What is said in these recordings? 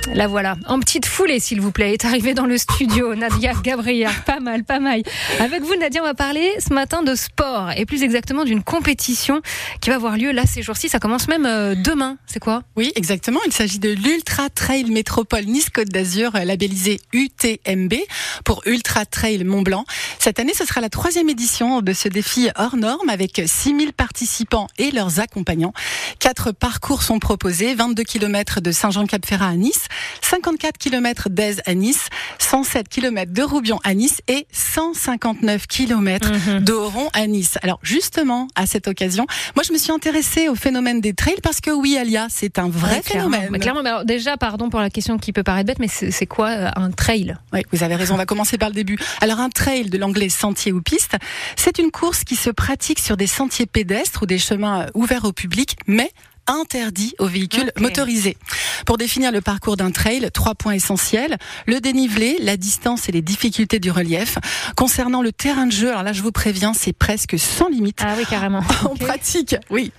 La voilà, en petite foulée s'il vous plaît, est arrivée dans le studio Nadia Gabriel, pas mal. Avec vous Nadia, on va parler ce matin de sport et plus exactement d'une compétition qui va avoir lieu là ces jours-ci, ça commence même demain, c'est quoi ? Oui, exactement, il s'agit de l'Ultra Trail Métropole Nice-Côte d'Azur, labellisé UTMB pour Ultra Trail Mont-Blanc. Cette année, ce sera la 3e édition de ce défi hors norme avec 6000 participants et leurs accompagnants. 4 parcours sont proposés, 22 km de Saint-Jean-Cap-Ferrat à Nice, 54 km d'Èze à Nice, 107 km de Roubion à Nice et 159 km d'Oron à Nice. Alors justement, à cette occasion, moi je me suis intéressée au phénomène des trails parce que oui, Alia, c'est un vrai phénomène. Clairement, mais alors déjà, pardon pour la question qui peut paraître bête, mais c'est quoi un trail ? Oui, vous avez raison, on va commencer par le début. Alors un trail, de l'anglais sentier ou piste, c'est une course qui se pratique sur des sentiers pédestres ou des chemins ouverts au public, mais interdit aux véhicules motorisés. Pour définir le parcours d'un trail, 3 points essentiels: le dénivelé, la distance et les difficultés du relief. Concernant le terrain de jeu, alors là je vous préviens, c'est presque sans limite. Ah oui, carrément. On pratique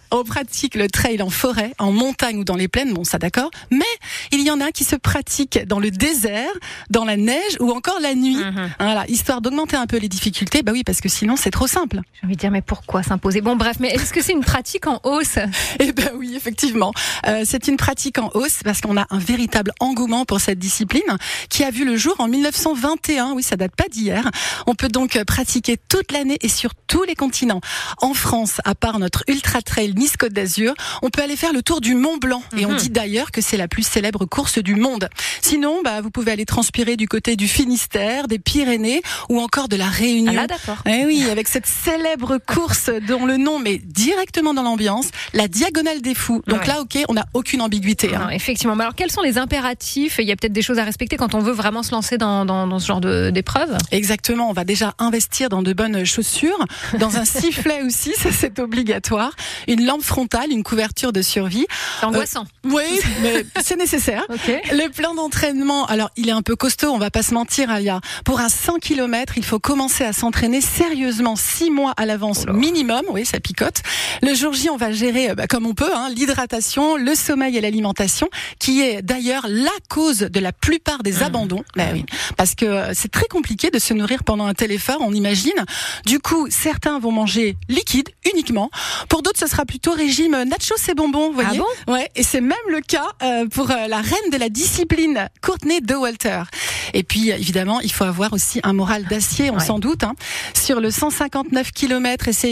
le trail en forêt, en montagne ou dans les plaines, bon ça d'accord, mais il y en a qui se pratiquent dans le désert, dans la neige ou encore la nuit. Voilà, histoire d'augmenter un peu les difficultés, bah oui, parce que sinon c'est trop simple. J'ai envie de dire, mais pourquoi s'imposer ? Bon bref, mais est-ce que c'est une pratique en hausse ? Eh ben oui, effectivement. C'est une pratique en hausse parce qu'on a un véritable engouement pour cette discipline qui a vu le jour en 1921. Oui, ça date pas d'hier. On peut donc pratiquer toute l'année et sur tous les continents. En France, à part notre Ultra Trail Nice-Côte d'Azur, on peut aller faire le tour du Mont Blanc. Et on dit d'ailleurs que c'est la plus célèbre course du monde. Sinon, vous pouvez aller transpirer du côté du Finistère, des Pyrénées ou encore de la Réunion. Ah là, d'accord. Eh oui, avec cette célèbre course dont le nom met directement dans l'ambiance, la Diagonale des Fous. Donc là, on n'a aucune ambiguïté. Non, effectivement. Mais alors, quels sont les impératifs ? Il y a peut-être des choses à respecter quand on veut vraiment se lancer dans ce genre d'épreuve ? Exactement. On va déjà investir dans de bonnes chaussures, dans un sifflet aussi, ça c'est obligatoire, une lampe frontale, une couverture de survie. C'est angoissant. Oui, mais c'est nécessaire. Le plan d'entraînement, alors il est un peu costaud, on va pas se mentir, Alia. Pour un 100 km, il faut commencer à s'entraîner sérieusement 6 mois à l'avance minimum. Oui, ça picote. Le jour J, on va gérer comme on peut, l'hydratation, le sommeil et l'alimentation, qui est d'ailleurs la cause de la plupart des abandons. Oui, parce que c'est très compliqué de se nourrir pendant un tel effort, on imagine. Du coup, certains vont manger liquide uniquement. Pour d'autres, ce sera plutôt régime nachos et bonbons, vous voyez. Ah bon ? Ouais, et c'est même le cas pour la reine de la discipline, Courtney Dauwalter. Et puis, évidemment, il faut avoir aussi un moral d'acier, on s'en doute. Sur le 159 km et ses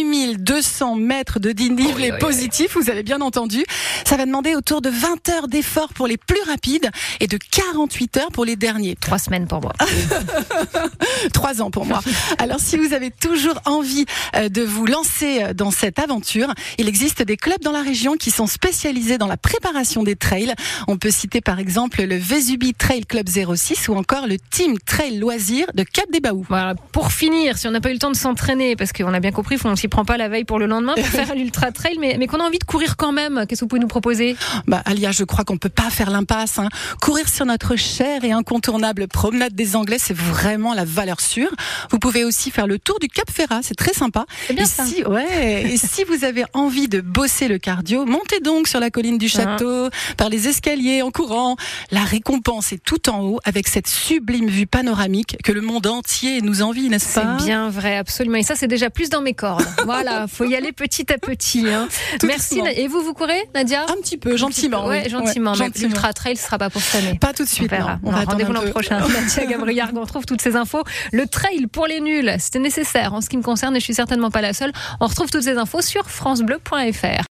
8200 mètres de dénivelé positif, vous avez bien entendu, ça va demander autour de 20 heures d'effort pour les plus rapides et de 48 heures pour les derniers. 3 semaines pour moi. 3 ans pour moi. Alors, si vous avez toujours envie de vous lancer dans cette aventure, il existe des clubs dans la région qui sont spécialisés dans la préparation des trails. On peut citer par exemple le Vésubi Trail Club 06 ou encore le Team Trail Loisirs de Cap des Baous. Voilà, pour finir, si on n'a pas eu le temps de s'entraîner, parce qu'on a bien compris, on s'y prend pas la veille pour le lendemain pour faire l'Ultra Trail, mais qu'on a envie de courir quand même, qu'est-ce que vous pouvez nous proposer ? Alia, je crois qu'on peut pas faire l'impasse. Courir sur notre chère et incontournable promenade des Anglais, c'est vraiment la valeur sûre. Vous pouvez aussi faire le tour du Cap Ferrat, c'est très sympa. C'est bien ça. Et si vous avez envie de bosser le cardio, montez donc sur la colline du château, par les escaliers, en courant. La récompense est tout en haut, avec cette sublime vue panoramique que le monde entier nous envie, n'est-ce pas ? C'est bien vrai, absolument. Et ça, c'est déjà plus dans mes cordes. Voilà, faut y aller petit à petit. Merci. Et vous courez, Nadia ? Un petit peu, gentiment. Oui, gentiment. Mais l'Ultra Trail, ce sera pas pour cette année. Pas tout de suite, on va rendez-vous l'an prochain. Nadia Gabriel, on retrouve toutes ces infos. Le trail pour les nuls, c'était nécessaire en ce qui me concerne et je suis certainement pas la seule. On retrouve toutes ces infos sur francebleu.fr.